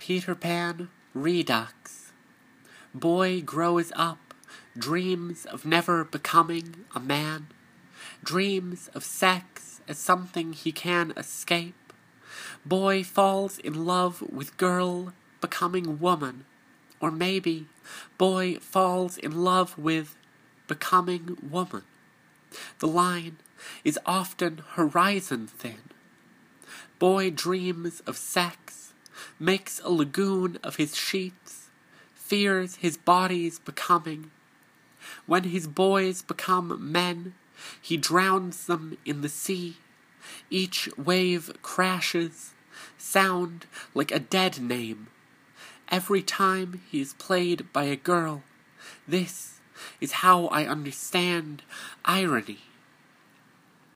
Peter Pan Redux. Boy grows up, dreams of never becoming a man, dreams of sex as something he can escape. Boy falls in love with girl becoming woman, or maybe boy falls in love with becoming woman. The line is often horizon thin. Boy dreams of sex, makes a lagoon of his sheets, fears his body's becoming. When his boys become men, he drowns them in the sea. Each wave crashes, sound like a dead name. Every time he is played by a girl, this is how I understand irony.